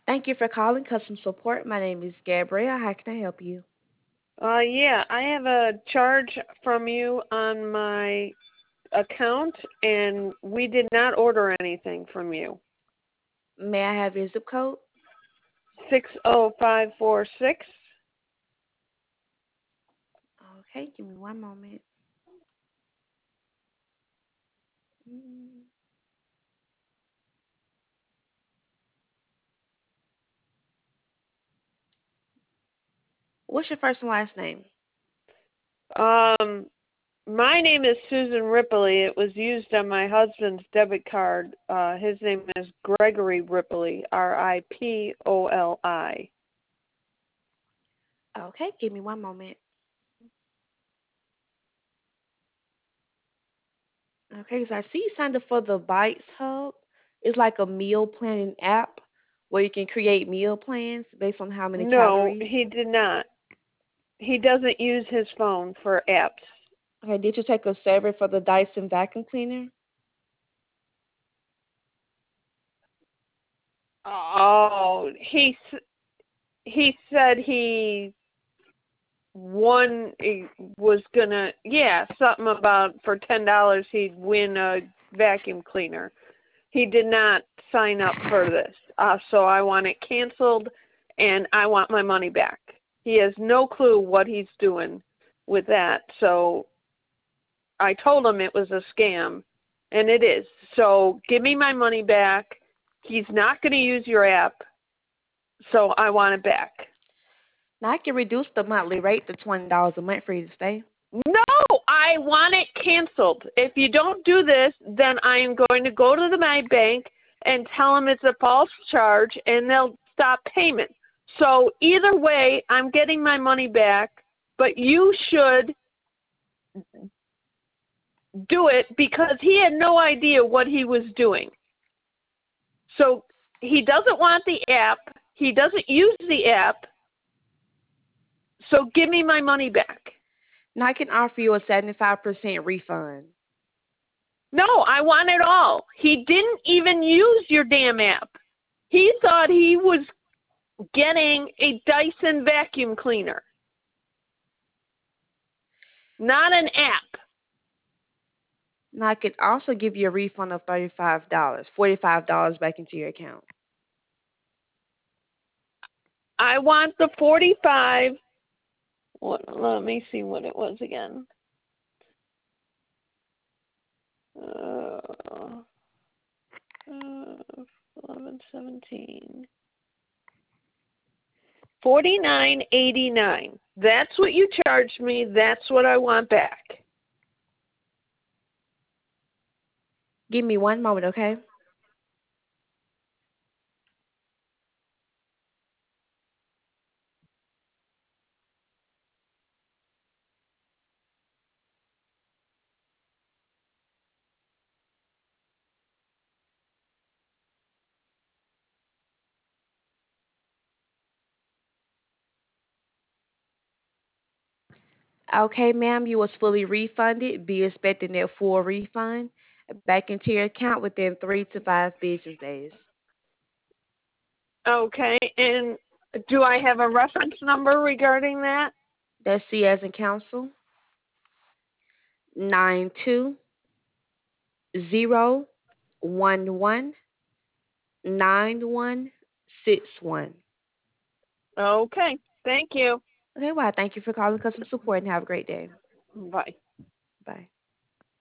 Thank you for calling customer support. My name is Gabrielle. How can I help you? Yeah, I have a charge from you on my account, and we did not order anything from you. May I have your zip code? 60546. Okay, give me one moment. Mm. What's your first and last name? My name is Susan Ripley. It was used on my husband's debit card. His name is Gregory Ripley, Ripoli. Okay, give me one moment. Okay, because I see you signed up for the Bites Hub. It's like a meal planning app where you can create meal plans based on how many No, calories. he did not. He doesn't use his phone for apps. Okay, did you take a survey for the Dyson vacuum cleaner? Oh, he said he one was gonna, yeah, something about for $10 he'd win a vacuum cleaner. He did not sign up for this, so I want it canceled and I want my money back. He has no clue what he's doing with that, so I told him it was a scam, and it is. So give me my money back. He's not going to use your app, so I want it back. Now I can reduce the monthly rate to $20 a month for you to stay. No, I want it canceled. If you don't do this, then I am going to go to my bank and tell them it's a false charge, and they'll stop payment. So either way, I'm getting my money back, but you should do it because he had no idea what he was doing. So he doesn't want the app. He doesn't use the app. So give me my money back. Now I can offer you a 75% refund. No, I want it all. He didn't even use your damn app. He thought he was getting a Dyson vacuum cleaner, not an app. Now I could also give you a refund of $35, $45 back into your account. I want the 45. Let me see what it was again. Uh, 11, 17. 49.89. That's what you charged me. That's what I want back. Give me one moment, okay? Okay, ma'am, you was fully refunded. Be expecting that full refund back into your account within 3 to 5 business days. Okay, and do I have a reference number regarding that? That's C as in council. 92119161. Okay, thank you. Okay, well, thank you for calling customer support and have a great day. Bye. Bye.